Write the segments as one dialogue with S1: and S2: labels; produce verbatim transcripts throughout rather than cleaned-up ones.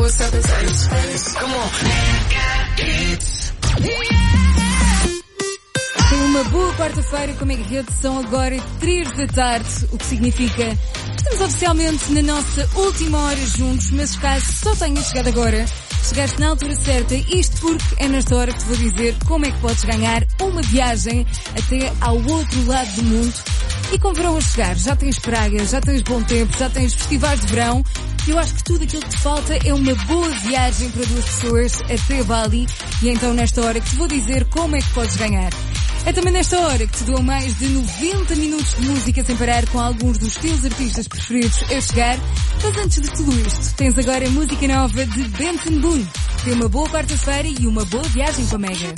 S1: what's up inside space. Come on. Mega Hits.
S2: Tem uma boa quarta-feira com Mega Hits, são agora três da tarde, o que significa que estamos oficialmente na nossa última hora juntos, mas caso só tenhas chegado agora, chegaste na altura certa, isto porque é nesta hora que te vou dizer como é que podes ganhar uma viagem até ao outro lado do mundo. E com o verão a chegar, já tens praia, já tens bom tempo, já tens festivais de verão, e eu acho que tudo aquilo que te falta é uma boa viagem para duas pessoas até Bali, e é então nesta hora que te vou dizer como é que podes ganhar. É também nesta hora que te dou mais de noventa minutos de música sem parar com alguns dos teus artistas preferidos a chegar. Mas antes de tudo isto, tens agora a música nova de Benson Boone. Tem uma boa quarta-feira e uma boa viagem com a Mega.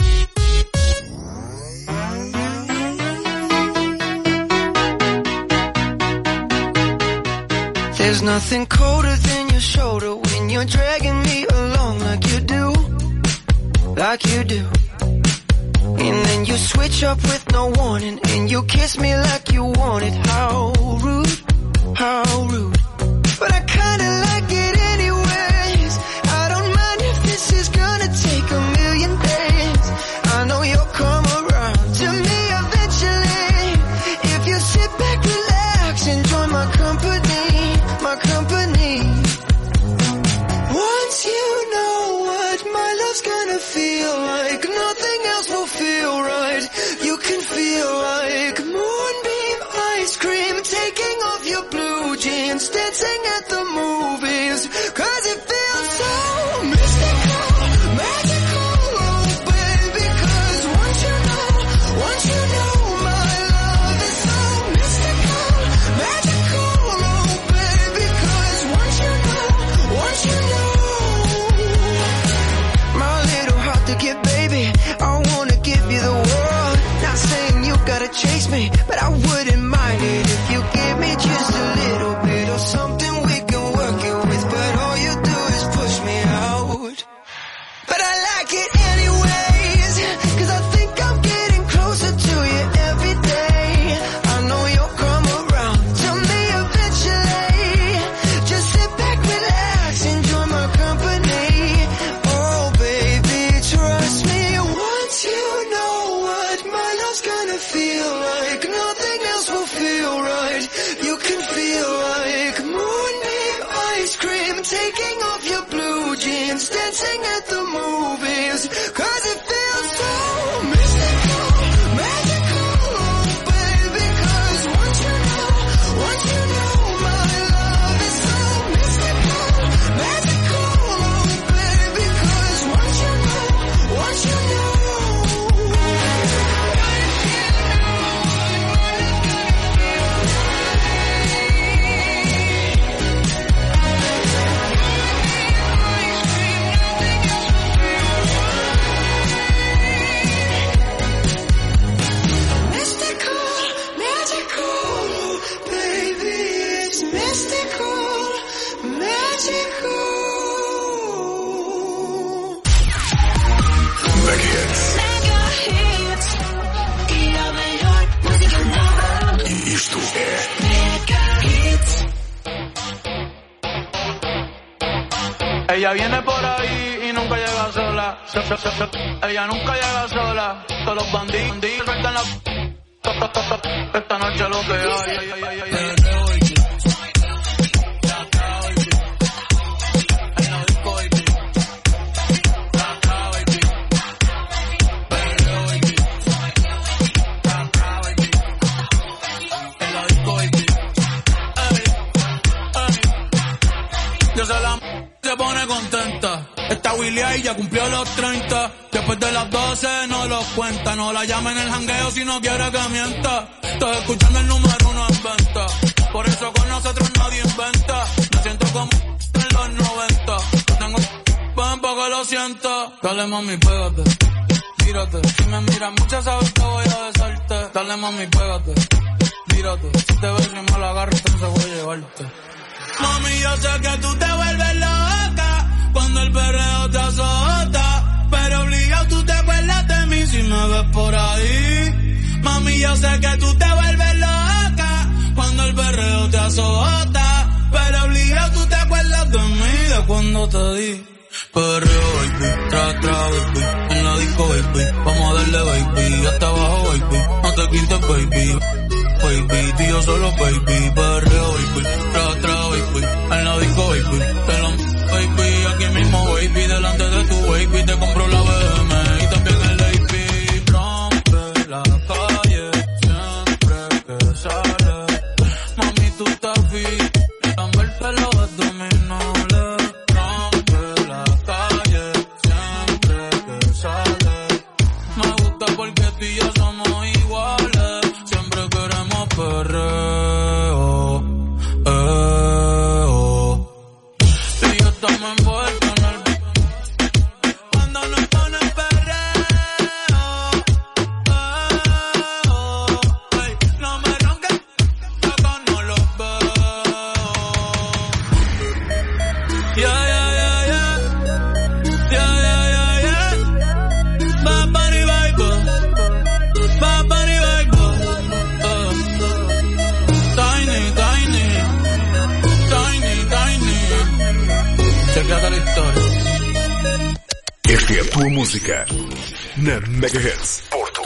S3: There's nothing colder than your shoulder when you're dragging me along like you do, like you do. And then you switch up with no warning, and you kiss me like you want it. How rude, how rude. But I kinda like it anyways. I don't mind if this is gonna take a million days. I know you'll come around to me eventually. If you sit back, relax, and join my company, my company. Once you know what my love's gonna feel like, nothing else will feel right. You can feel like moonbeam ice cream, taking off your blue jeans, dancing at the movies, cause it feels so mystical, magical, oh baby, cause once you know, once you know my love is so mystical, magical, oh baby, cause once you know, once you know, my little heart to get, baby, I wanna give you the world. Not saying you gotta chase me, but I wouldn't mind it if you give me just a little bit of something we can work it with. But all you do is push me out. But I like it anyways, cause I think I'm getting closer to you every day. I know you'll come around to me eventually. Just sit back, relax, enjoy my company. Oh baby, trust me, once you know what my love's gonna feel like, nothing else will feel right. You can feel like moonbeam ice cream, taking off your blue jeans, dancing at the movies, cause it feels so mystical, magical, oh baby, cause once you know, once you know my love is so mystical, magical, oh baby, cause once you know, once you know.
S4: Ella viene por ahí y nunca llega sola. So, so, so, so. Ella nunca llega sola. Todos los bandidos, bandidos sueltan la... Esta noche lo que hay. Ay, ay, ay, ay, ay. Se pone contenta. Esta Willy ahí ya cumplió los treinta. Después de las doce no los cuenta. No la llama en el jangueo si no quiere que mienta. Estoy escuchando el número uno en venta. Por eso con nosotros nadie inventa. Me siento como en los noventa. Tengo un poco que lo siento. Dale mami, pégate, mírate. Si me miras mucho sabes que voy a besarte. Dale mami, pégate, mírate. Si te ves y me la agarro entonces voy a llevarte. Mami, yo sé que tú te vuelves loca cuando el perreo te azota, pero obligado tú te acuerdas de mí si me ves por ahí. Mami, yo sé que tú te vuelves loca cuando el perreo te azota, pero obligado tú te acuerdas de mí, de cuando te di. Perreo, baby, tra, tra, baby, en la disco, baby, vamos a darle, baby, hasta abajo, baby, no te quites, baby, baby, tú y yo solo, baby, perreo, baby, tra, tra, baby, en la disco, baby, te lo, baby, aquí mismo, baby, delante de tu baby, te compro la B M y también el A P, rompe la calle, siempre que sale, mami, tú estás fit, dame el pelo abdominales. Porque tú y yo somos iguales, siempre queremos perreo, eh, oh. Tú y yo estamos envueltos en el cuando nos ponen perreo, eh, oh. Hey, no me ronques, acá no los veo. Yeah, yeah, yeah, yeah, yeah, yeah, yeah, yeah. Papá.
S5: Esta é a tua música na Megahits Porto.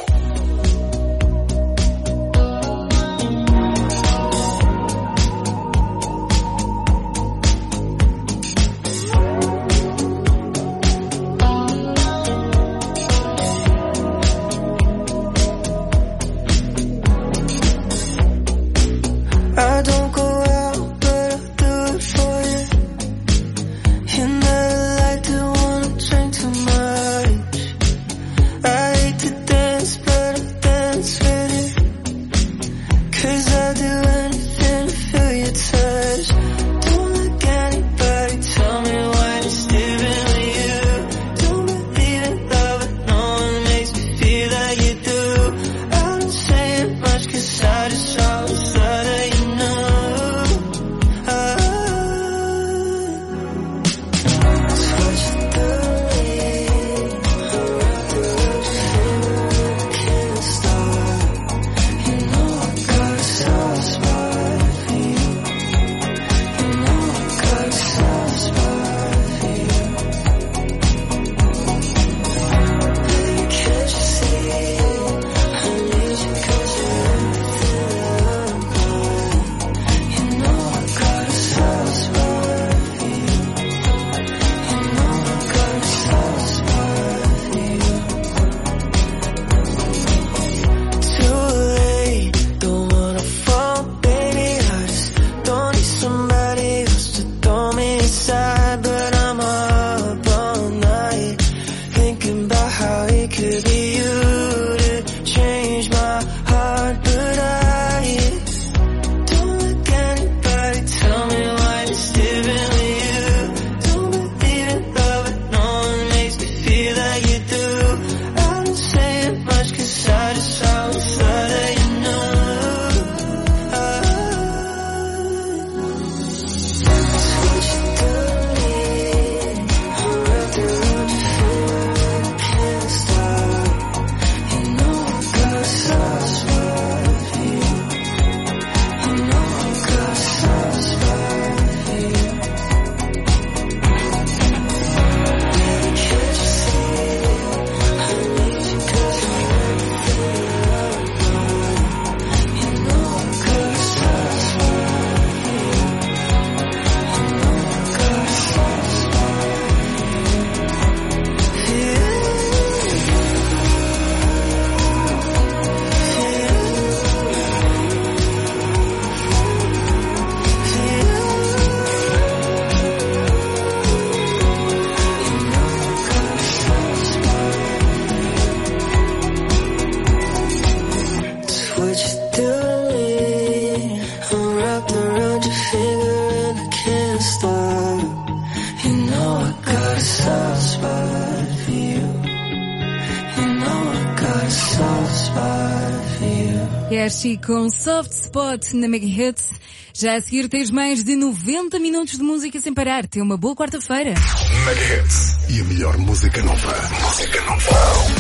S2: Cashy com Soft Spot na Megahits. Já a seguir tens mais de noventa minutos de música sem parar. Tem uma boa quarta-feira.
S5: Megahits e a melhor música nova. Música nova.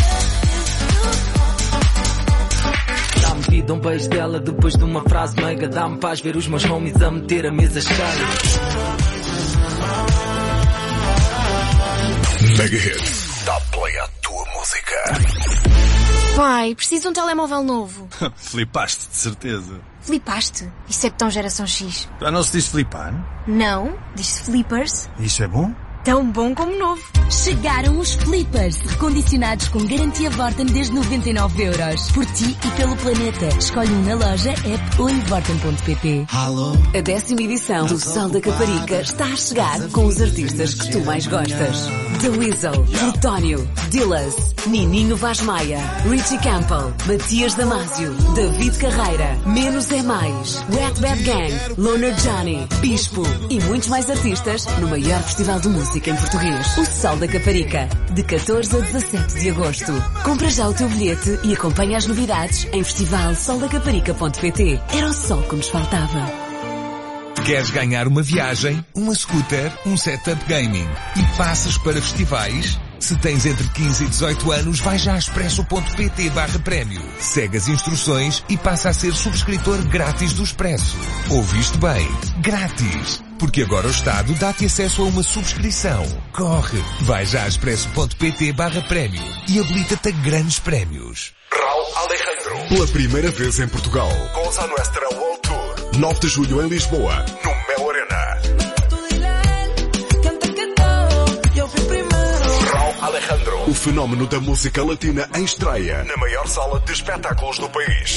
S6: Dá-me vida um beijo dela depois de uma frase meiga. Dá-me paz ver os meus homies a meter a mesa cheia.
S5: Mega Hits. Dá play à tua música.
S7: Pai, preciso de um telemóvel novo.
S8: Flipaste, de certeza.
S7: Flipaste? Isso é tão geração X.
S8: Já não se diz flipar?
S7: Não, diz-se flippers.
S8: Isso é bom?
S7: Tão bom como novo.
S9: Chegaram os Flippers, recondicionados com garantia Vorten desde noventa e nove euros. Por ti e pelo planeta. Escolhe um na loja, app ou em vorten ponto pt.
S10: A décima edição do Sol da Caparica está a chegar com os artistas que tu mais gostas. The Weasel, Plutónio, Dillas, Nininho Vaz Maia, Richie Campbell, Matias Damasio, David Carreira, Menos é Mais, Wet Bad Gang, Loner Johnny, Bispo e muitos mais artistas no maior festival de música em português, o Sol da Caparica, de catorze a dezassete de agosto. Compra já o teu bilhete e acompanha as novidades em festival sol da caparica ponto pt. Era o sol que nos faltava.
S11: Queres ganhar uma viagem, uma scooter, um setup gaming e passas para festivais? Se tens entre quinze e dezoito anos, vai já a expresso.pt barra prémio. Segue as instruções e passa a ser subscritor grátis do Expresso. Ouviste bem? Grátis! Porque agora o Estado dá-te acesso a uma subscrição. Corre! Vai já a expresso.pt barra prémio e habilita-te a grandes prémios.
S5: Raul Alejandro. Pela primeira vez em Portugal. Cosa Nuestra World Tour. nove de julho em Lisboa, no Mel Arena. Raul Alejandro. O fenómeno da música latina em estreia na maior sala de espetáculos do país.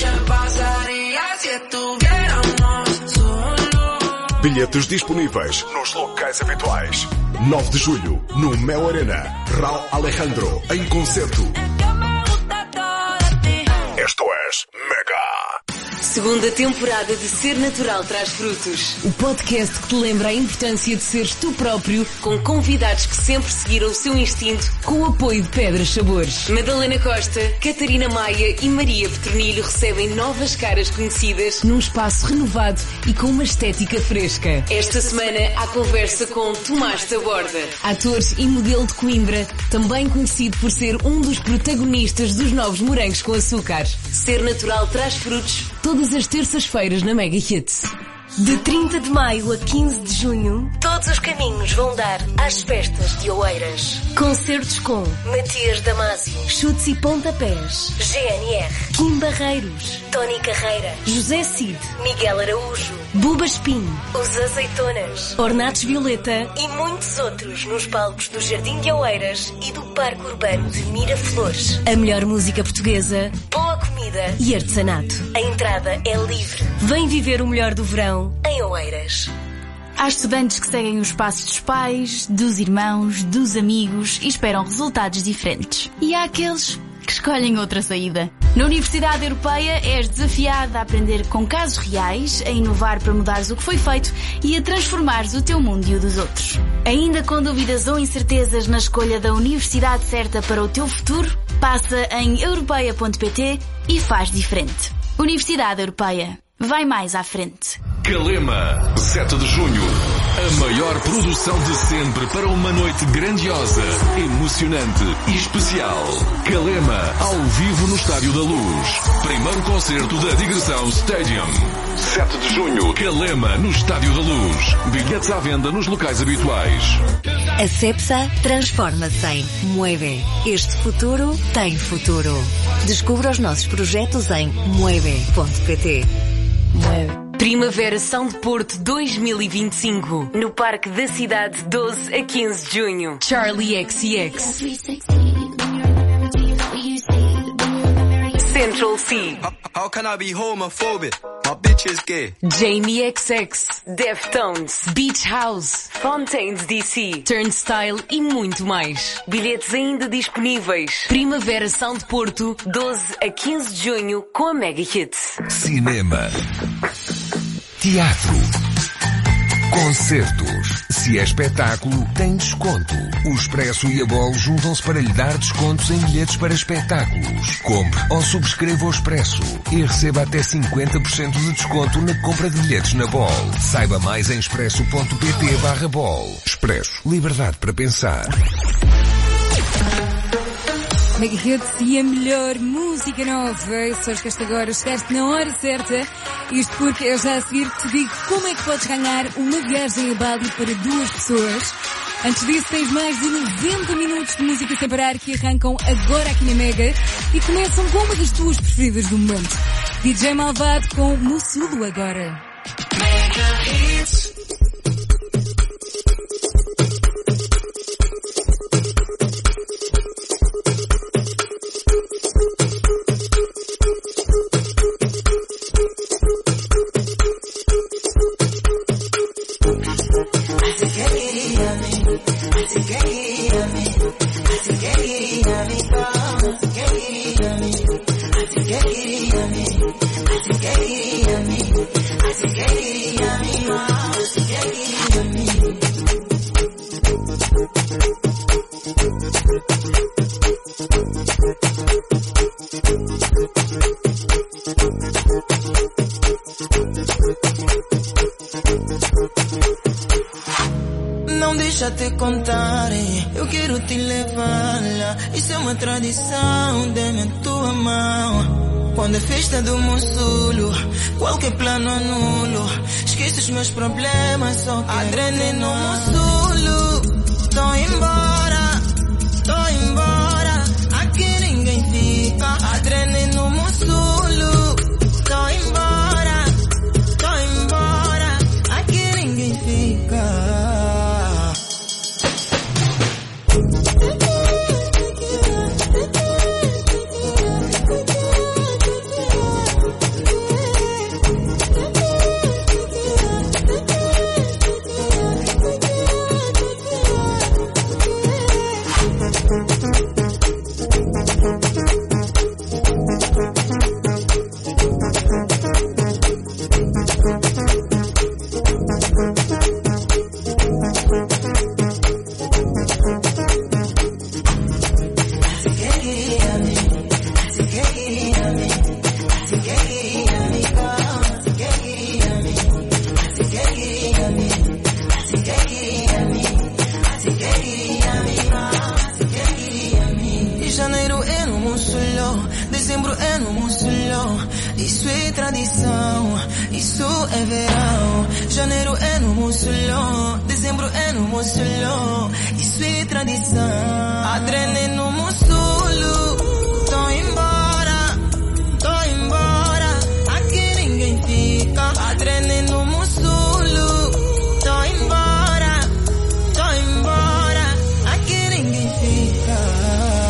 S5: Bilhetes disponíveis nos locais habituais. nove de julho, no Mel Arena. Raul Alejandro, em concerto. Esto es Mega.
S10: Segunda temporada de Ser Natural Traz Frutos. O podcast que te lembra a importância de seres tu próprio, com convidados que sempre seguiram o seu instinto, com o apoio de Pedras Sabores. Madalena Costa, Catarina Maia e Maria Petronilho recebem novas caras conhecidas num espaço renovado e com uma estética fresca. Esta semana há conversa com Tomás Taborda, ator e modelo de Coimbra, também conhecido por ser um dos protagonistas dos novos morangos com açúcar. Ser Natural Traz Frutos, todas as terças-feiras na Mega Hits.
S9: De trinta de maio a quinze de junho, todos os caminhos vão dar às festas de Oeiras. Concertos com Matias Damasio, Chutes e Pontapés, G N R, Kim Barreiros, Tony Carreira, José Cid, Miguel Araújo, Buba Espinho, Os Azeitonas, Ornatos Violeta e muitos outros nos palcos do Jardim de Oeiras e do Parque Urbano de Miraflores. A melhor música portuguesa, boa comida e artesanato. A entrada é livre. Vem viver o melhor do verão em Oeiras.
S12: Há estudantes que seguem os passos dos pais, dos irmãos, dos amigos e esperam resultados diferentes. E há aqueles que escolhem outra saída. Na Universidade Europeia és desafiada a aprender com casos reais, a inovar para mudares o que foi feito e a transformares o teu mundo e o dos outros. Ainda com dúvidas ou incertezas na escolha da universidade certa para o teu futuro? Passa em europeia ponto pt e faz diferente. Universidade Europeia. Vai mais à frente.
S5: Calema, sete de junho. A maior produção de sempre para uma noite grandiosa, emocionante e especial. Calema, ao vivo no Estádio da Luz. Primeiro concerto da Digressão Stadium. sete de junho, Calema, no Estádio da Luz. Bilhetes à venda nos locais habituais.
S10: A Cepsa transforma-se em Mueve. Este futuro tem futuro. Descubra os nossos projetos em mueve ponto pt. Mueve. Primavera São de Porto dois mil e vinte e cinco. No Parque da Cidade, doze a quinze de junho. Charlie X C X. Central C.
S13: How, how can I be homophobic? My bitch is gay.
S10: Jamie X X. Deftones. Beach House. Fontaines D C. Turnstile e muito mais. Bilhetes ainda disponíveis. Primavera São de Porto, doze a quinze de junho, com a Mega Hits.
S11: Cinema. Teatro. Concertos. Se é espetáculo, tem desconto. O Expresso e a Bol juntam-se para lhe dar descontos em bilhetes para espetáculos. Compre ou subscreva o Expresso e receba até cinquenta por cento de desconto na compra de bilhetes na Bol. Saiba mais em expresso.pt barra Bol. Expresso. Liberdade para pensar.
S2: Mega Hits e a melhor música nova. Só esquece agora, chegaste na hora certa. Isto porque eu já a seguir te digo como é que podes ganhar uma viagem a Bali para duas pessoas. Antes disso, tens mais de noventa minutos de música sem parar que arrancam agora aqui na Mega e começam com uma das tuas preferidas do momento. D J Malvado com Mussulo agora. Mega Hits.
S14: Não deixa te contar, eu quero te levar lá. Isso é uma tradição, dê-me a tua mão. Quando é festa do Mussulo, qualquer plano anulo. Esquece os meus problemas, só que adrenalina no Mussulo. Tô embora, tô embora. Aqui ninguém fica. Adrenalina no Mussulo. Tô embora, tô embora. Aqui ninguém fica. Janeiro é no Mussulo, dezembro é no Mussulo. Isso é tradição, isso é verão. Janeiro é no Mussulo, dezembro é no Mussulo. Isso é tradição. Adrenalina no Mussulo. Tô embora, tô embora. Aqui ninguém fica. Adrenalina no Mussulo. Tô embora, tô embora. Aqui ninguém fica.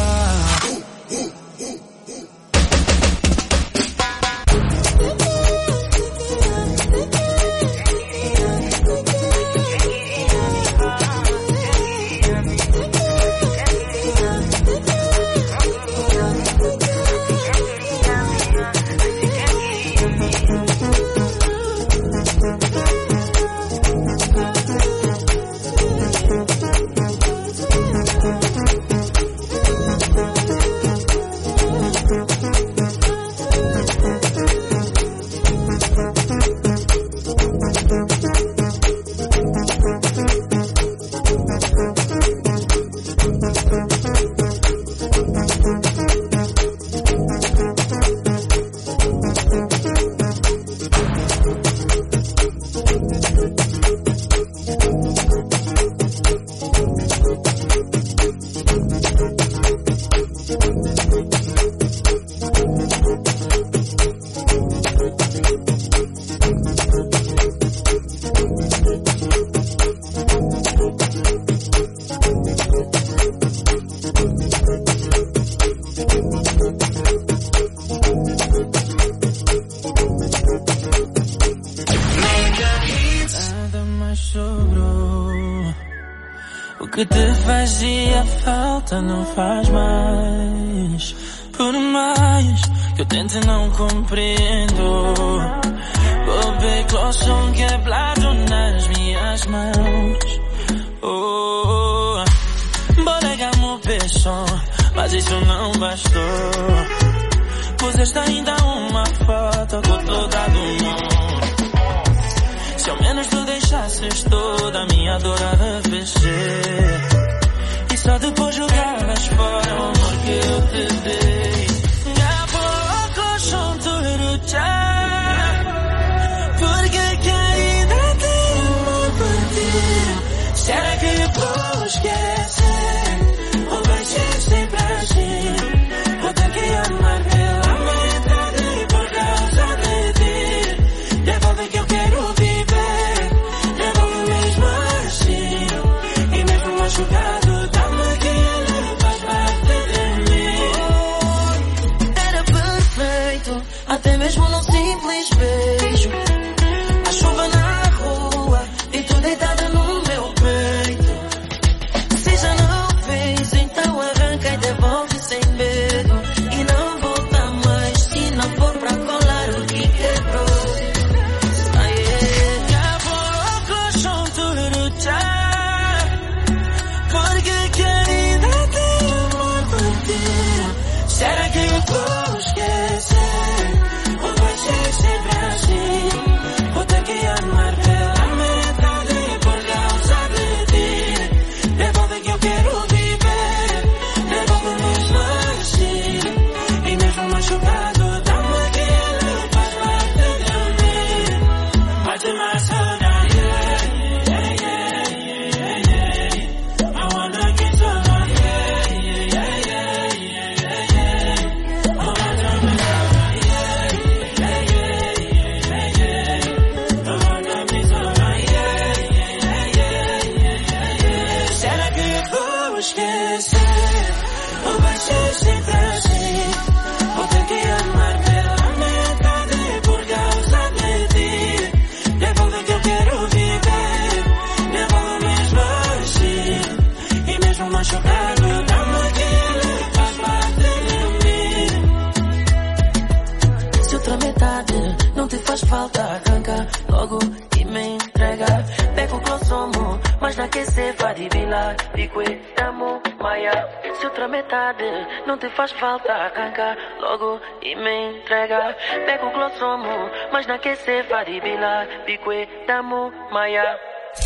S15: O que te fazia falta não faz mais. Por mais que eu tente não compreendo. Bobé colchão quebrado nas minhas mãos. Oh, bolegamos peixão, mas isso não bastou. Puseste ainda uma foto com toda do mundo. Se ao menos tu deixasses toda a minha adorada P C e só depois jogaras fora o amor que eu te dei. A pouco chão já, porque que ainda tenho uma partida. Será que pode? que eu vou esquecer? Ou vai ser sempre assim? Vou ter que amar pela metade por causa de ti. Devolve que eu quero viver, devolve mesmo assim. E mesmo machucado, dá-me aquilo, faz parte de mim. Bate mais saudade, yeah, yeah, yeah, yeah, yeah. I wanna get to love, yeah, yeah, yeah, yeah, yeah, yeah. Oh, bate mais saudade, yeah, yeah, yeah, yeah, yeah. I wanna be so right, yeah, yeah, yeah, yeah, yeah. Será que eu vou esquecer? Ou vai ser sempre assim? Vou ter que amar pela metade por causa de ti. Devolve que eu quero viver, devolve mesmo assim. E mesmo machucado, dá-me aquilo, faz parte de mim. Se outra metade não te faz falta, arranca logo e me entrega. Pega o glossomo, mas na que se faribila, pique, tamo, maia. Se outra metade não te faz falta, arranca logo e me entrega. Pega o glossomo, mas na que se faribila, pique, tamo, maia.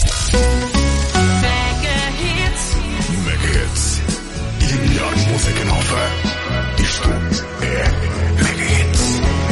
S5: Mega Hits. E a melhor música nova. Isto é Mega Hits.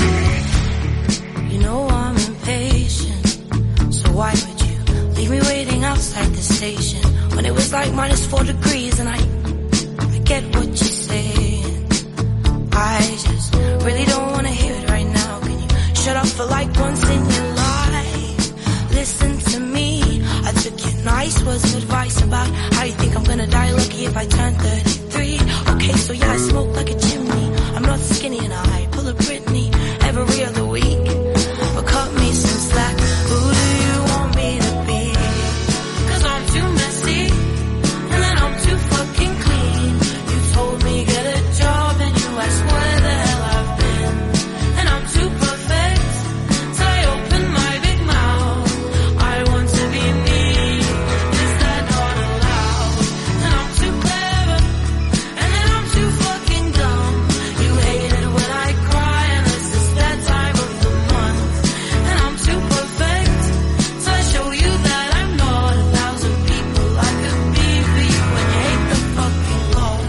S14: You know I'm impatient, so why would you leave me waiting outside the station when it was like minus four degrees and I, I get what you're saying. I just really don't wanna hear it right now. Can you shut up for like once in your life? Listen to me. I took your nice words of advice about how you think I'm gonna die lucky if I turn thirty-three. Okay, so yeah, I smoke like a chimney. I'm not skinny and I pull a Britney every other week. But cut me some slack. Who do you want me to be? Cause I'm too messy, and then I'm too fucking clean. You told me get a job and you asked where the hell I've been. And I'm too perfect, so I open my big mouth. I want to be me, is that not allowed? And I'm too clever, and then I'm too fucking dumb. You hate it when I cry, and it's just that time of the month. And I'm too perfect, so I show you that I'm not a thousand people I could be for you. When you hate the fucking Lord,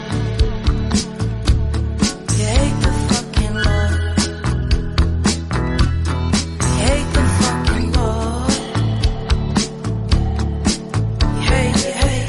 S14: you hate the fucking Lord, you hate the fucking Lord, you hate, you hate.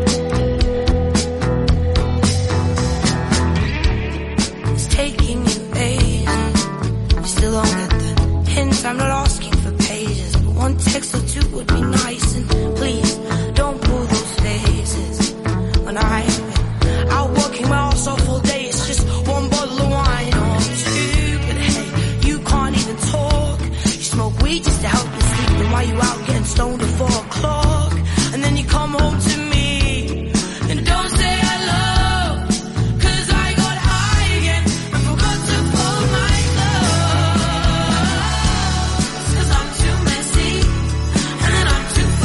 S14: It's taking you ages. You still don't get the hints. I'm not asking for pages, but one text or two would be nice. And please don't pull those faces. When I've been out working my ass off all day, it's just one bottle of wine or two. But hey, you can't even talk. You smoke weed just to help you sleep. And while you out getting stoned at four o'clock, and then you come home to me and don't say hello. Cause I got high again and forgot to fold my clothes. Cause I'm too messy, and then I'm too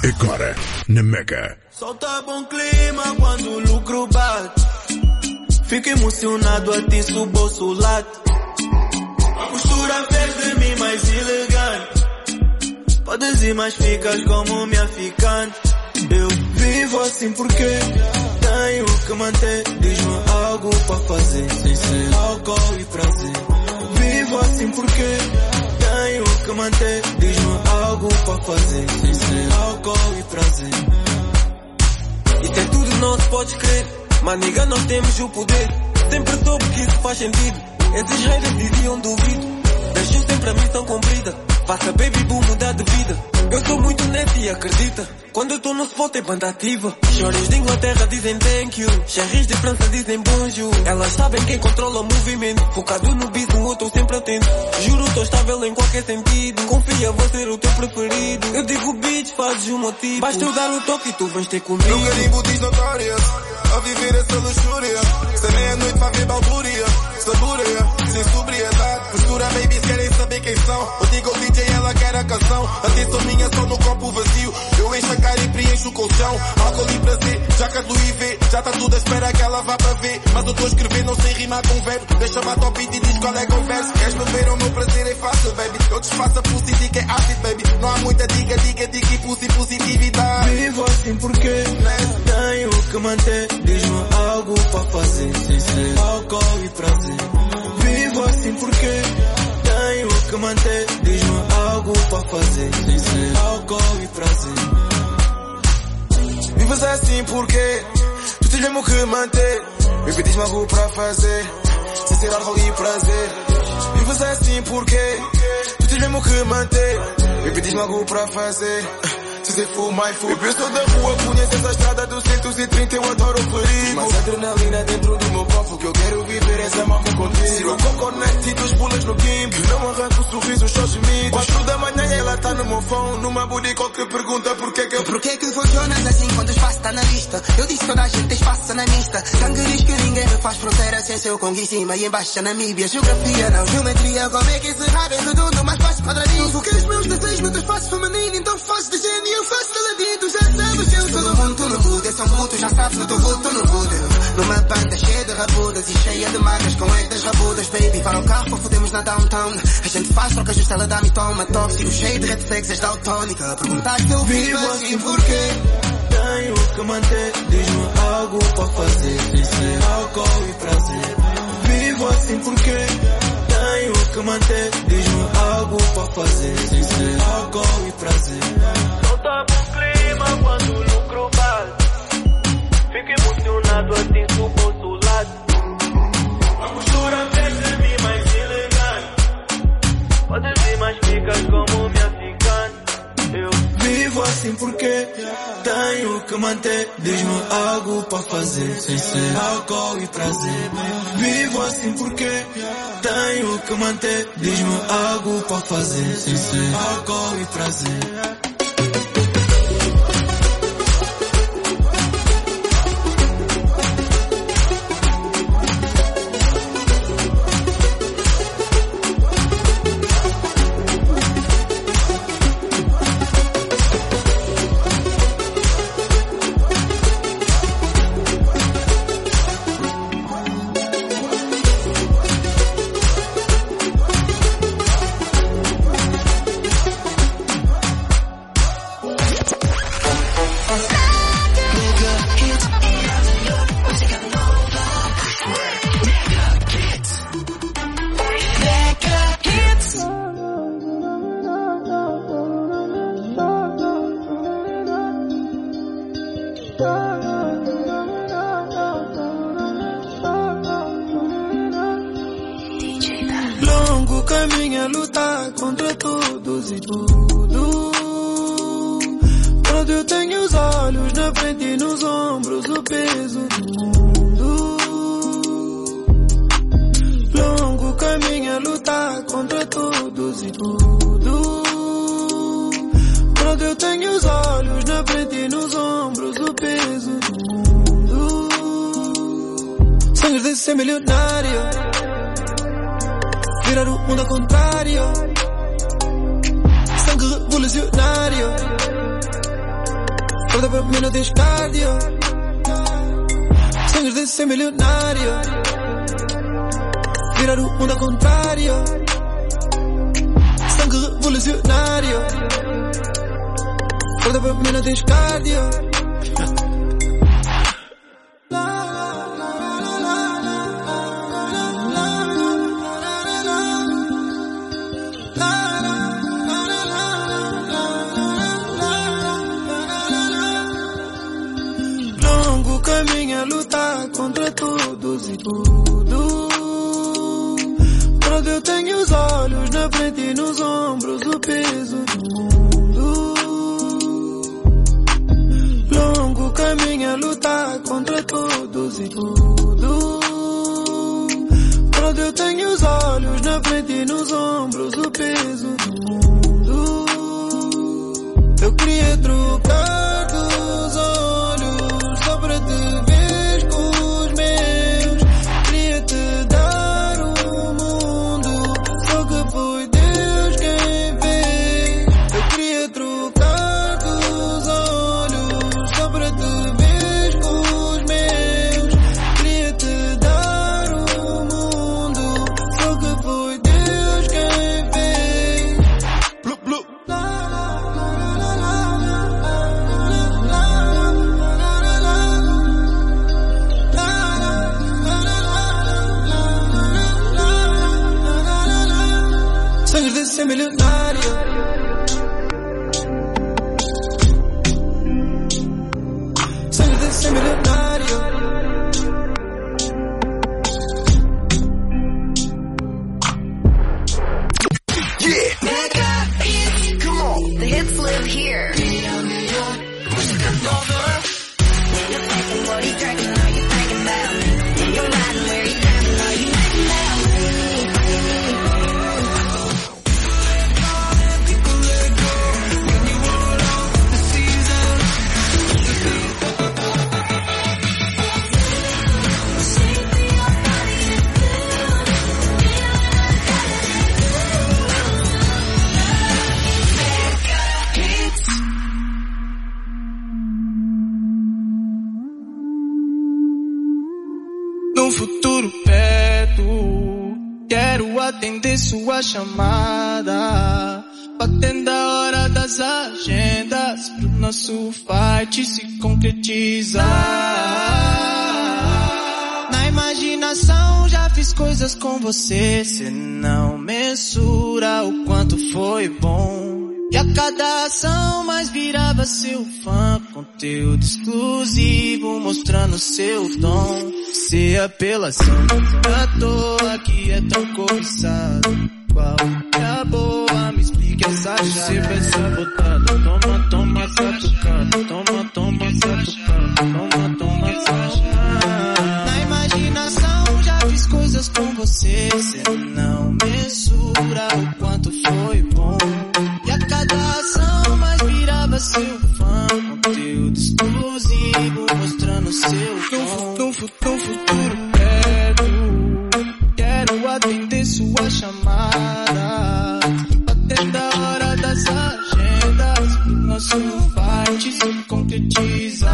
S16: Agora, na Mega.
S14: Solta bom clima quando o lucro bate. Fico emocionado a ti, o bolso late. A postura fez de mim mais elegante. Podes ir, mas ficas como minha ficante. Eu vivo assim porque tenho que manter. Diz-me algo para fazer, sem ser álcool e prazer. Vivo assim porque tenho que manter. Diz-me algo para fazer, sem ser álcool e prazer. E tem tudo, não se pode crer. Mas nigga, nós temos o poder. Sempre soube que isso faz sentido. Esses haters diziam duvido. Deixou sempre a missão cumprida. Faça baby boom mudar de vida. Eu sou muito neto e acredita. Quando eu tô no spot é banda ativa. Chores de Inglaterra dizem thank you. Cherries de França dizem bonjour. Elas sabem quem controla o movimento. Focado no beat, eu tô sempre atento. Juro, tô estável em qualquer sentido. Confia, vou ser o teu preferido. Eu digo bitch, fazes o motivo. Basta eu dar o toque e tu vais ter comigo.
S17: No carimbo diz notória, a viver essa luxúria. Se meia-noite vai ver balbúria. Saboreia, sem sobriedade. Postura, babies querem saber quem são. Eu digo ao D J, ela quer a canção. Atenção minha, só no copo vazio. Eu encho a cara e preencho o colchão. Álcool e prazer, já que a Louis vê. Já tá tudo à espera que ela vá para ver. Mas eu tô a escrever, não sei rimar com verbo. Deixa-me a top e diz qual é conversa. Queres-me ver, o meu prazer é fácil, baby. Eu desfaço a pussy, digo que é ácido, baby. Não há muita diga, diga, diga e pussy, positividade.
S14: Vivo assim porque tenho que manter. Diz-me algo para fazer, sem ser álcool e prazer. Vivo assim porque tenho que manter. Diz-me algo para fazer, sem ser álcool e prazer.
S17: Vives assim porque tu tens mesmo que manter. Baby, diz-me algo para fazer, sem ser álcool e prazer. Vives assim porque tu tens mesmo que manter. Baby, diz-me algo para fazer, se ser full my full. Eu penso da rua, conheço essa estrada do cento e trinta, eu adoro o perigo. Mas adrenalina dentro do meu corpo, que eu quero viver essa marca contigo. Se eu concornete e dos bulas no Kim, não arranco o sorriso, só gemidos. Quatro da manhã ela tá no meu phone, numa booty qualquer pergunta porquê que eu...
S18: Porquê que funcionas assim quando o espaço tá na lista? Eu disse toda a gente tem espaço na mista. Sangue diz que ninguém me faz fronteira sem seu Congo em cima e embaixo a Namíbia. Geografia não, geometria, como é que esse rabo é redondo, mas faz quadradinho. Foquei os meus desejos no teu espaço feminino, então faz de gênio, eu faço taladinho. Já sabes que eu sou do mundo no rude, são putos, já sabes no teu vulto no rude. Numa banda cheia de rabudas e cheia de magras com ex das rabudas, baby. Para o carro para fodemos na downtown. A gente faz troca justa, ela dá-me toma tóxico, cheio de red flags, és daltónica. Perguntar se eu vivo assim porquê
S14: tenho que manter. Diz-me algo para fazer, sem ser álcool e prazer. Vivo assim porque tenho que manter. Diz-me algo para fazer, sem ser álcool e prazer. Solta bom clima quando o lucro bate. Fico emocionado, atingo o bolso lado. A postura fez de mim mais elegante. Podes ir, mas ficas como minha ficante. Eu vivo assim porque tenho que manter. Diz-me algo para fazer, sem ser álcool e prazer. Vivo assim porque tenho que manter. Diz-me algo para fazer, sem ser álcool e prazer. Longo caminho a lutar contra todos e tudo. Quando eu tenho os olhos na frente e nos ombros, o peso do mundo. Longo caminho a lutar contra todos e tudo. Quando eu tenho os olhos na frente e nos ombros, o peso do mundo. Sonhos de ser milionário, virar o mundo ao contrário. Sangue revolucionário, Acorda para mim, não tens cardio. Sonhos de ser milionário. Virar o mundo ao contrário. Sangue revolucionário. Acorda para mim, não tens cardio. Longo caminho a lutar contra todos e tudo. Quando eu tenho os olhos na frente e nos ombros, o peso do mundo. Longo caminho a lutar contra todos e tudo. Quando eu tenho os olhos na frente e nos ombros, o peso do mundo. Eu queria trocar dos olhos só para te ver com os meus. Queria te dar o mundo, só que foi Deus quem fez. Eu queria trocar dos olhos só para te ver com os meus. Queria te dar o mundo, só que foi Deus quem fez. Blu, blu. Sonhos de ser milionário. Sonhos de ser milionário.
S1: Yeah! Mega hits, come on. The hits live here. What are you drinking? Are you thinking about me? You're riding where you driving? Are you thinking about me?
S14: Num futuro perto, quero atender sua chamada, batendo a hora das agendas, pro nosso fight se concretizar. Na imaginação já fiz coisas com você, cê não mensura o quanto foi bom. E a cada ação mais virava seu fã, conteúdo exclusivo mostrando seu dom. Se apelação à toa que é tão cobiçado, qual é a boa? Me explique essa chave. Se pensa botada, toma, toma, catucada. Toma, toma, catucada. Toma, toma, catucada. Na imaginação já fiz coisas com você, cê não mensura o quanto foi bom. E a cada ação mais virava seu fã, conteúdo exclusivo mostrando seu dom. Num futuro perto, quero atender sua chamada, batendo a hora das agendas, pro nosso fight se concretizar.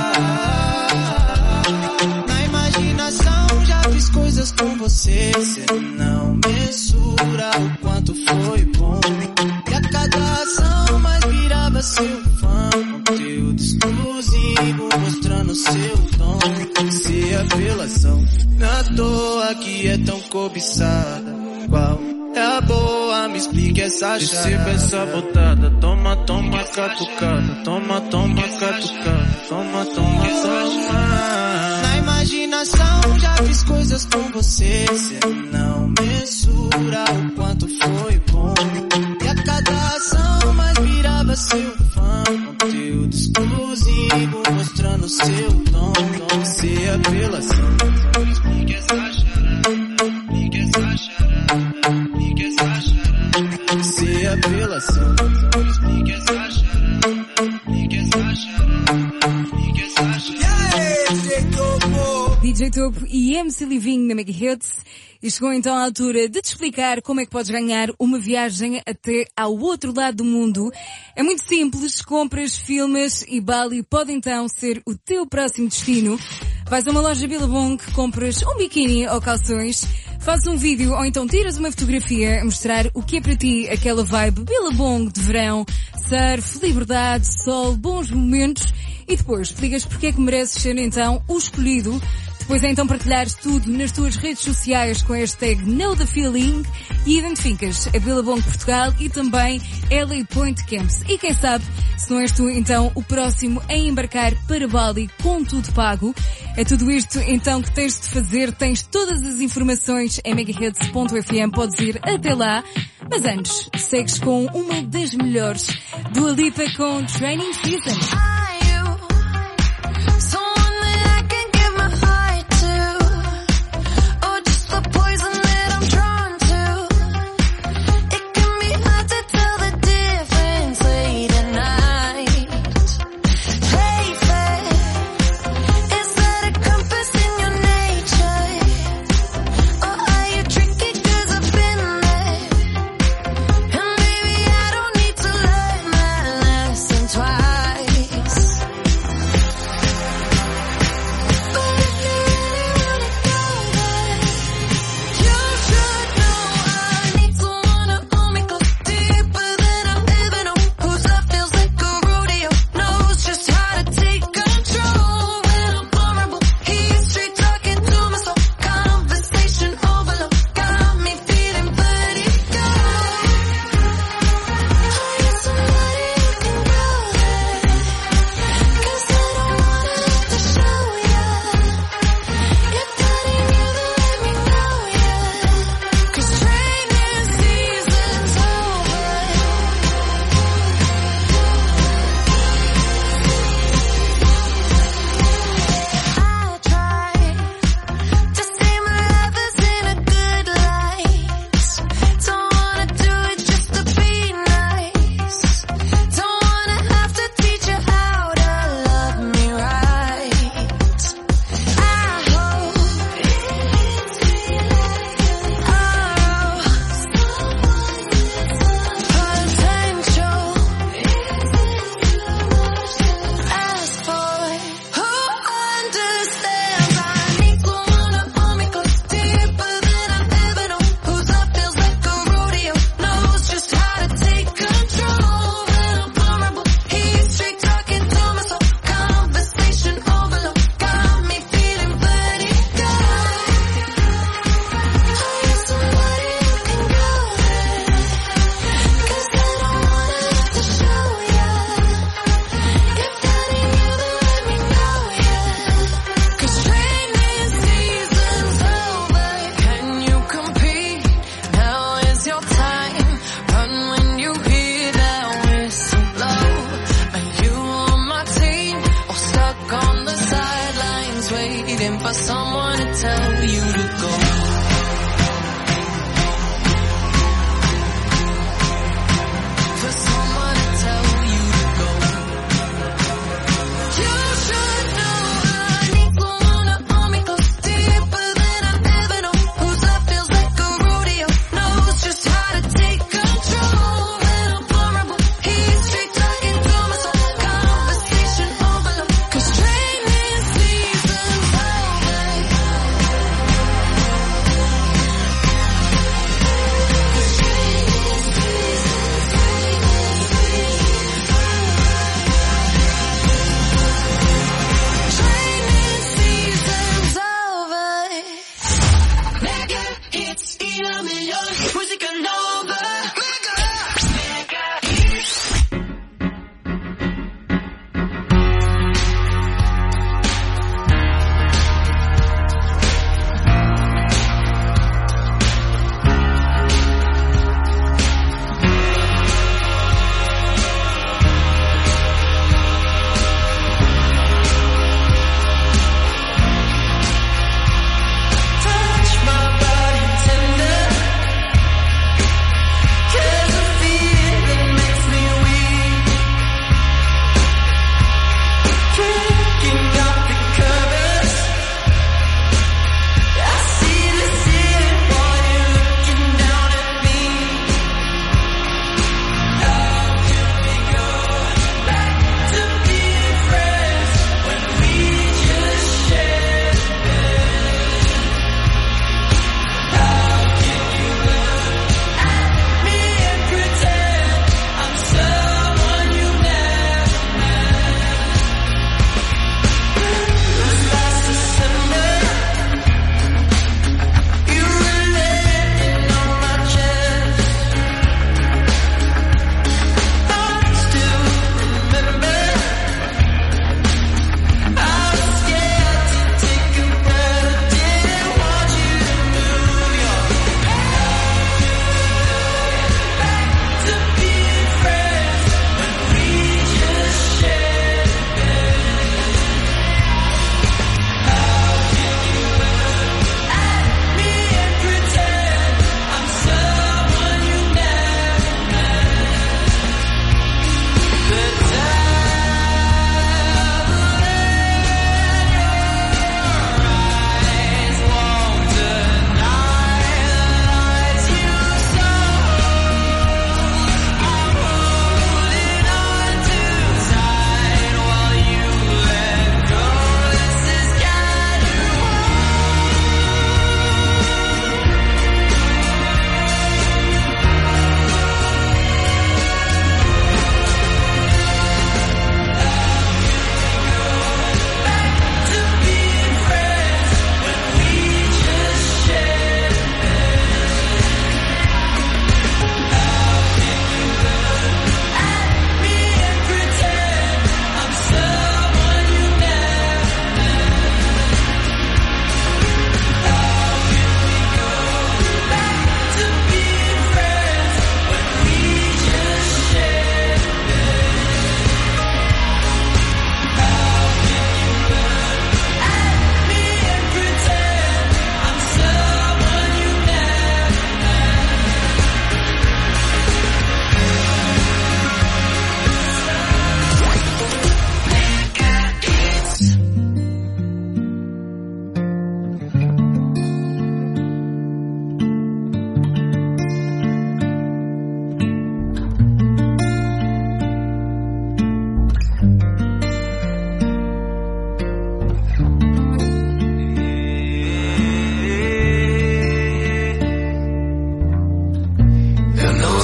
S14: Na imaginação já fiz coisas com você, cê não mensura o quanto foi bom. E a cada ação mais virava seu fã, conteúdo exclusivo mostrando seu dom. Se apelação na toa que é tão cobiçada, qual é a boa? Me explique essa chave. Receba essa botada, toma, toma, catucada. Toma, toma, catucada. Toma, toma, toma. Na imaginação já fiz coisas com você, cê não mensura o quanto foi bom. E a cada ação mais virava seu fã, conteúdo exclusivo mostrando seu dom. Se apelação, me explique essa charada. Me explique essa charada. Me explique essa charada. Se apelação, me explique essa charada. Me explique essa charada. Me explique essa charada.
S2: D J Topo e M C Livinho na Mega Hits. E chegou então a altura de te explicar como é que podes ganhar uma viagem até ao outro lado do mundo. É muito simples, compras, filmas e Bali pode então ser o teu próximo destino. Vais a uma loja Billabong, compras um biquíni ou calções, fazes um vídeo ou então tiras uma fotografia a mostrar o que é para ti aquela vibe Billabong de verão, surf, liberdade, sol, bons momentos e depois explicas porque é que mereces ser então o escolhido. Depois é então partilhares tudo nas tuas redes sociais com a hashtag Know The Feeling e identificas a Billabong Portugal e também L A Point Camps. E quem sabe, se não és tu então o próximo a embarcar para Bali com tudo pago. É tudo isto então que tens de fazer, tens todas as informações em megahits ponto f m, podes ir até lá. Mas antes, segues com uma das melhores, Dua Lipa com Training Season.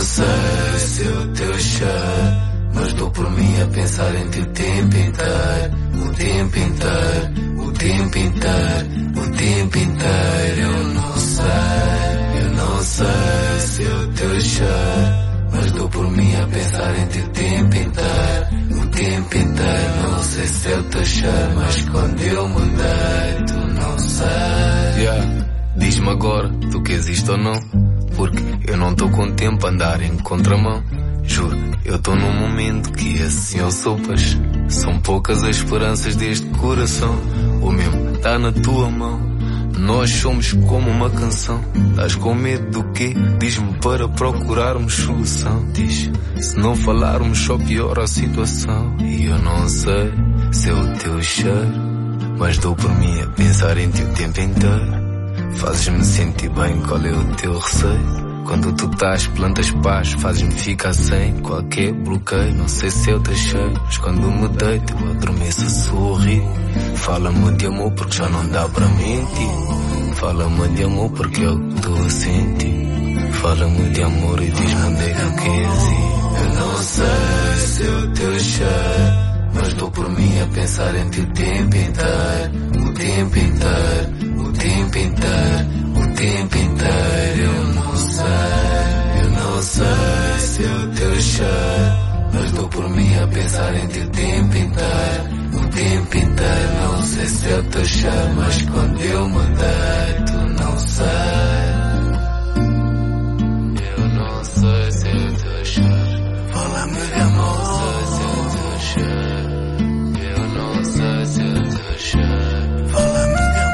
S19: sei se o teu cheiro, mas dou por mim a pensar em ti o tempo inteiro, o tempo inteiro, o tempo inteiro, o tempo inteiro. Eu não sei, eu não sei se o teu cheiro, mas dou por mim a pensar em ti o tempo inteiro, o tempo inteiro. Não sei se é o teu cheiro, mas quando eu mudei, tu não sei.
S20: Yeah. Diz-me agora, tu queres isto ou não? Porque eu não tô com tempo a andar em contramão. Juro, eu tô num momento que assim eu sopas. São poucas as esperanças deste coração. O mesmo tá na tua mão. Nós somos como uma canção. Estás com medo do quê? Diz-me para procurarmos solução. Diz, se não falarmos só piora a situação. E eu não sei se é o teu cheiro, mas dou por mim a pensar em ti o tempo inteiro. Fazes-me sentir bem, qual é o teu receio? Quando tu estás, plantas paz, fazes-me ficar sem qualquer bloqueio. Não sei se eu te cheio, mas quando me deito eu adormeço a sorrir. Fala-me de amor porque já não dá para mentir. Fala-me de amor porque eu estou a sentir. Fala-me de amor e diz-me onde é que eu queres ir. Eu não sei se o teu cheiro, mas dou por mim a pensar em ti o tempo inteiro, o tempo inteiro, o tempo inteiro, o tempo inteiro. Eu não sei, eu não sei se o teu cheiro, mas dou por mim a pensar em ti o tempo inteiro, o tempo inteiro. Não sei se é o teu cheiro, mas quando eu mudei, tu não sei. Eu não sei se é o teu cheiro, fala-me de amor. Eu não sei se é o teu cheiro, fala-me de amor.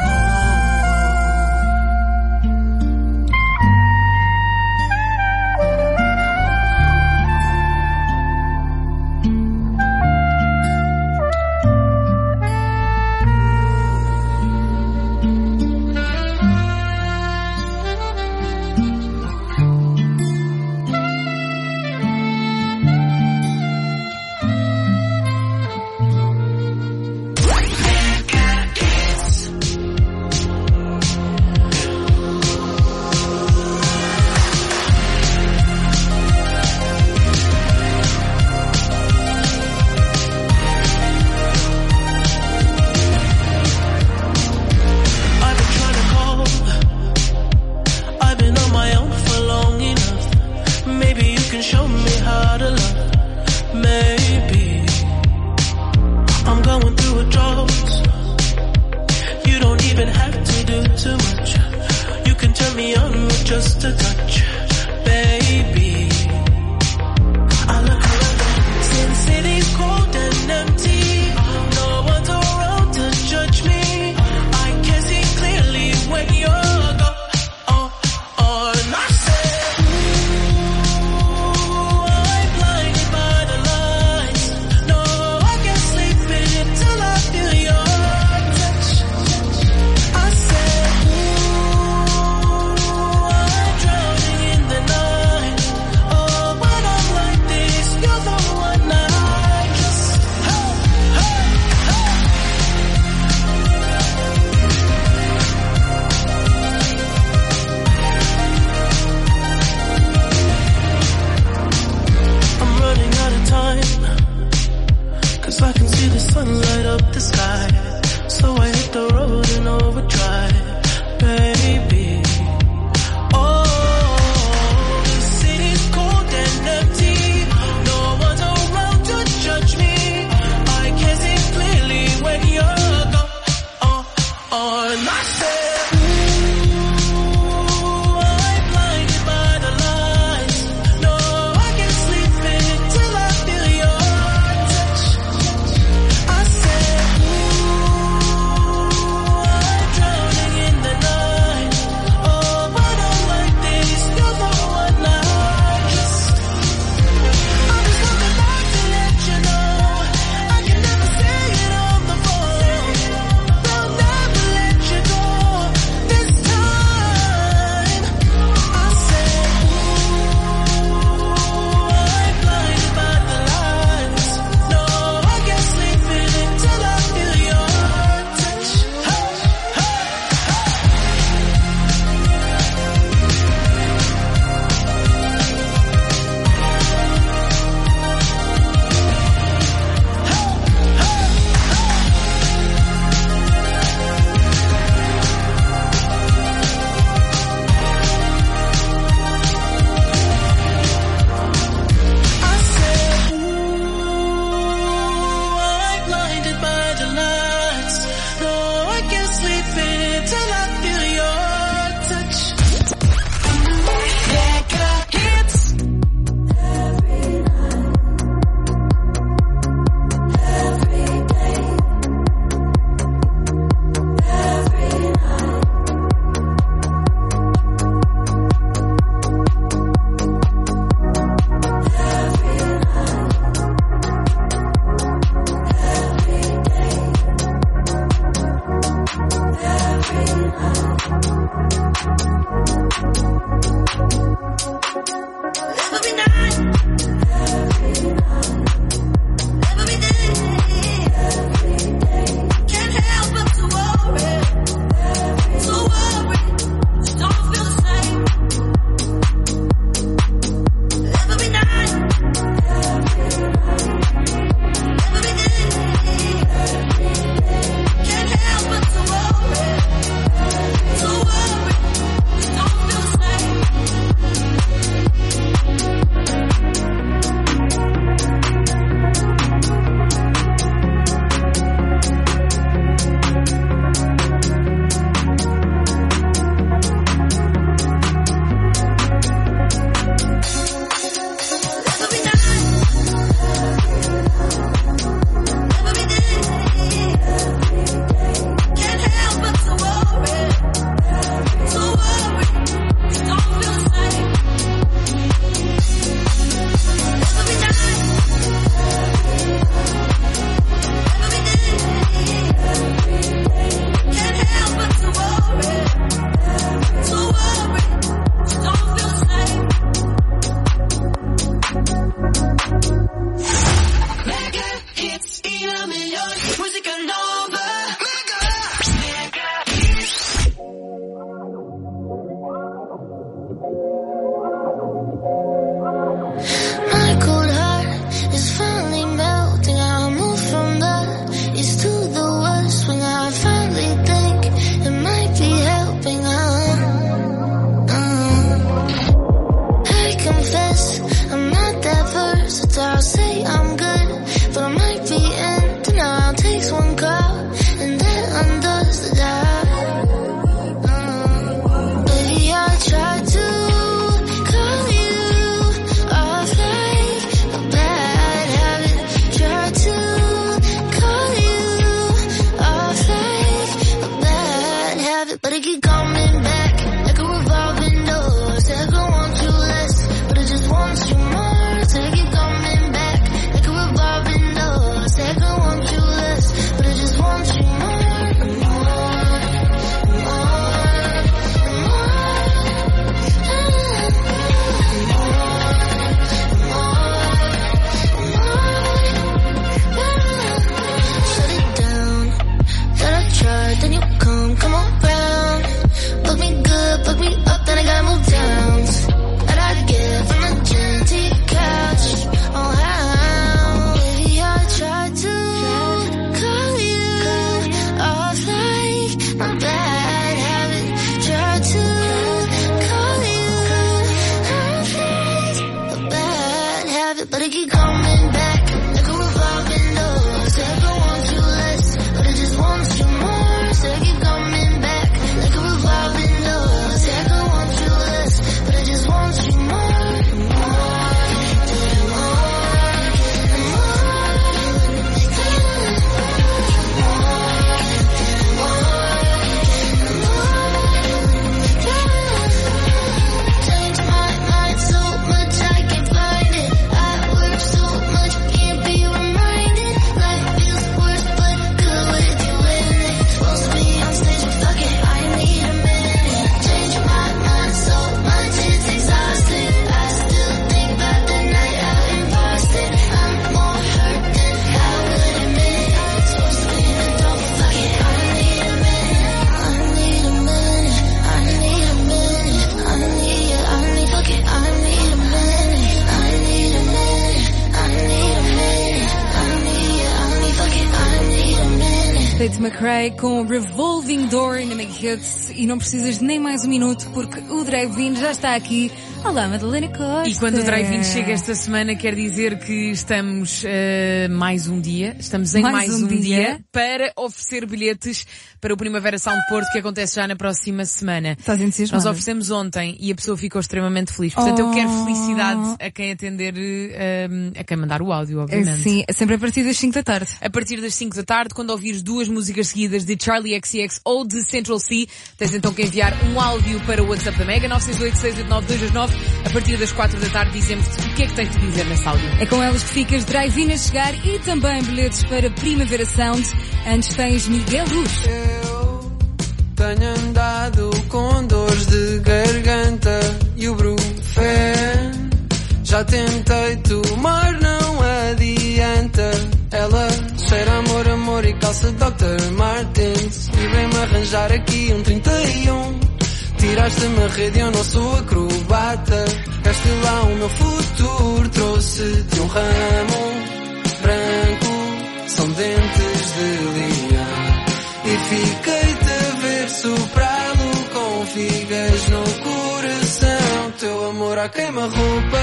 S2: Tate McRae com Revolving Door na Mega Hits e não precisas de nem mais um minuto porque o Drive-In já está aqui. Olá, Madalena Costa.
S21: E quando o Drive-In chega esta semana quer dizer que estamos uh, mais um dia, estamos em mais, mais um, um dia. dia para oferecer bilhetes para o Primavera Sound Porto que acontece já na próxima semana.
S2: Estás entusiasmada?
S21: Nós oferecemos ontem e a pessoa ficou extremamente feliz. Portanto, oh. eu quero felicidade a quem atender, uh, a quem mandar o áudio, obviamente.
S2: Sim, é sempre a partir das cinco da tarde.
S21: A partir das cinco da tarde, quando ouvires duas músicas seguidas de Charlie X C X ou de Central C, tens então que enviar um áudio para o WhatsApp da Mega, nove seis oito, seis oito nove, dois dois nove. A partir das quatro da tarde dizemos-te o que é que tens de dizer nesse áudio.
S2: É com elas que ficas, Drive-In a chegar e também bilhetes para Primavera Sound. Antes tens Miguel Luz.
S14: Eu tenho andado com dores de garganta e o Brufen. Já tentei tomar, não adianta. Ela cheira amor, amor e calça doutor Martens. E vem-me arranjar aqui um trinta e um. Tiraste-me a rede, eu não sou acrobata. Gaste lá o meu futuro, trouxe-te um ramo branco, são dentes de leão. E fiquei-te a ver soprá-lo com figas no coração. Teu amor à queima-roupa,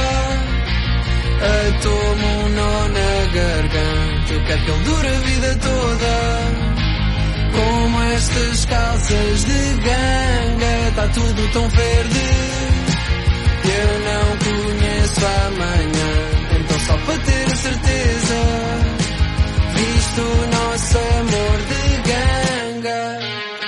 S14: atoma um nó na garganta. Eu quero que ele dure a vida toda. Como estas calças de ganga, tá tudo tão verde. Eu não conheço amanhã, então só para ter a certeza, visto o nosso amor de ganga.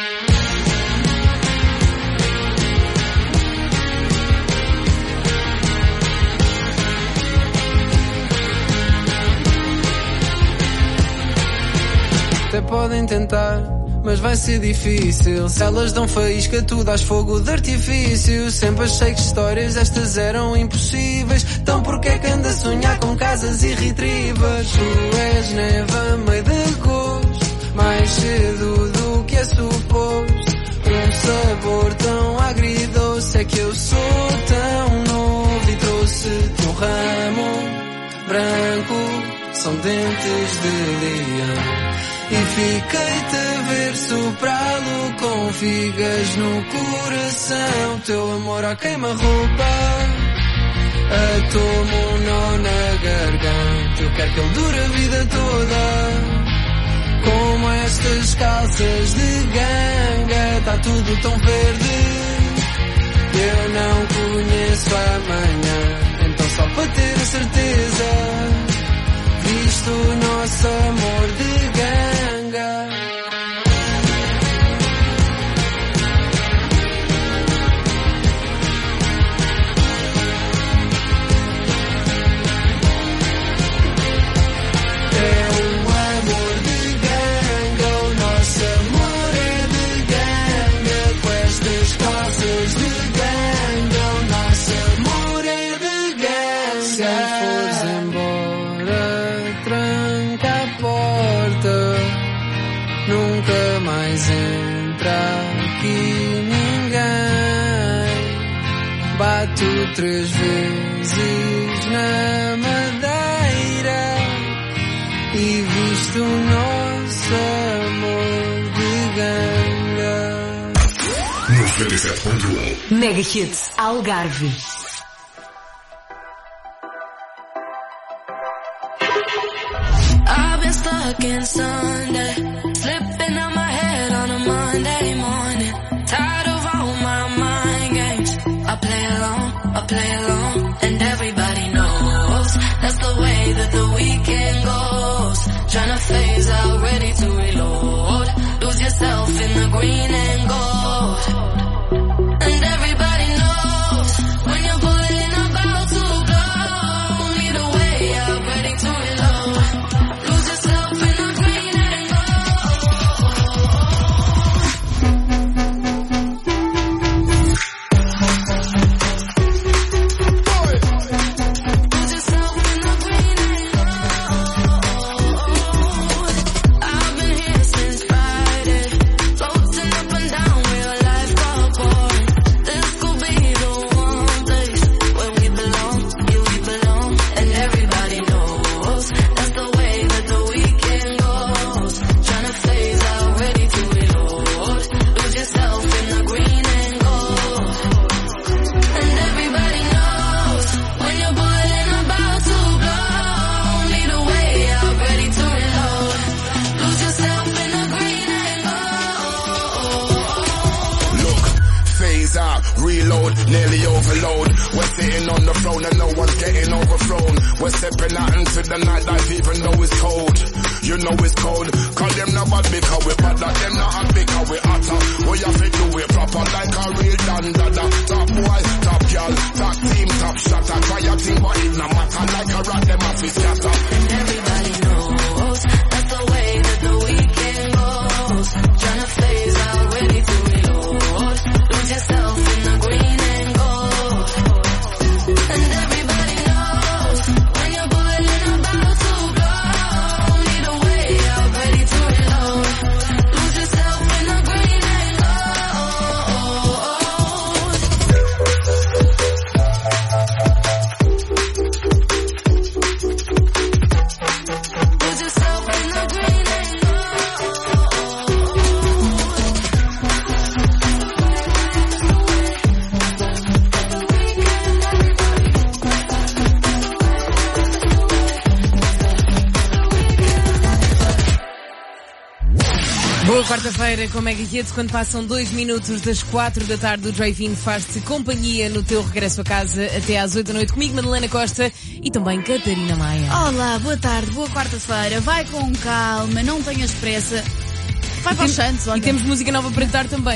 S14: Até podem tentar, mas vai ser difícil. Se elas dão faísca, tu dás fogo de artifício. Sempre achei que histórias estas eram impossíveis. Então porquê é que anda a sonhar com casas e retribas? Tu és neve a meio de agosto, mais cedo do que é suposto. Um sabor tão agridoce, é que eu sou tão novo. E trouxe-te um ramo branco, são dentes de leão. E fiquei-te a ver soprá-lo com figas no coração. Teu amor à queima-roupa, atoma um nó na garganta. Eu quero que ele dure a vida toda. Como estas calças de ganga, tá tudo tão verde. Eu não conheço amanhã, então só para ter a certeza, visto o nosso amor de ganga. É o amor de ganga, o nosso amor é de ganga. Com estas calças de ganga, o nosso amor é de ganga. Se fores embora, tranca a porta, nunca mais entra aqui ninguém. Bato três vezes na madeira e visto o nosso amor de ganga.
S16: noventa e sete ponto um
S10: Mega Hits Algarve.
S1: I've been stuck in Sunday, slipping out my head on a Monday morning. Tired of all my mind games. I play along, I play along, and everybody knows that's the way that the weekend goes. Tryna phase out, ready to reload. Lose yourself in the green and gold. And everybody knows when you're boiling about to blow. Need a way out, ready to reload. Lose yourself in the green and gold.
S17: daily overload. We're sitting on the throne and no one's getting overthrown. We're stepping out into the night life even though it's cold. You know it's cold. Call them not bad because we bad, that them not hot because we hotter. We have to do it proper like a real dandada. Top boy, top girl, top team, top shatter. Try your thing but it no matter, like a rat them off is scatter.
S1: And everybody knows that's the way that the weekend goes. Tryna phase out, ready to reload. Lose yourself in the green and gold. And everybody knows when you're boiling about to blow. Need a way out, ready to reload. Lose yourself in the green and gold. Lose yourself in the green and gold.
S21: Boa quarta-feira com Mega Hits, quando passam dois minutos das quatro da tarde, o Drive-In faz-te companhia no teu regresso a casa até às oito da noite comigo, Madalena Costa e também Catarina Maia.
S2: Olá, boa tarde, boa quarta-feira. Vai com calma, não tenhas pressa. Vai para os Santos, olha.
S21: E temos música nova para dar também.